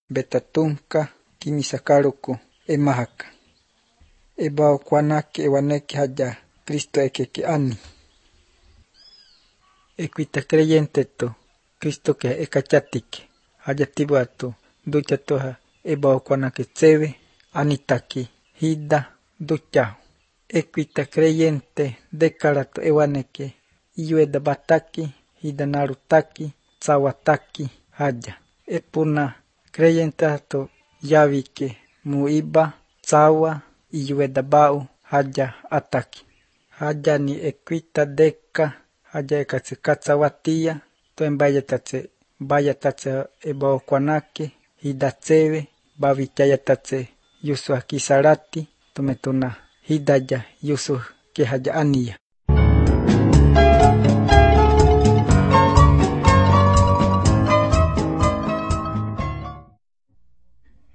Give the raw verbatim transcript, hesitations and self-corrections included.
betatunka kimisakaruku emahaka. Ebao kwanaki ewaneki haya Cristo ekeki ani. Equita creyente to Cristo que ekachatike haya tibatu ducha toha ebao kwanaki tsebe anitaki hida ducha. Equita creyente decarato ewaneki iyueda bataki hida narutaki tsawataki haya. Epuna creyente to yavike muiba tsawa iyueda bau haya ataki. Haya ni equita deka haya ekatse katsawatia to embayatatse bayatatse ebao kwanaki hida tsebe bavichayatatse yusu akisarati tumetuna hidaya yusu que haya ania.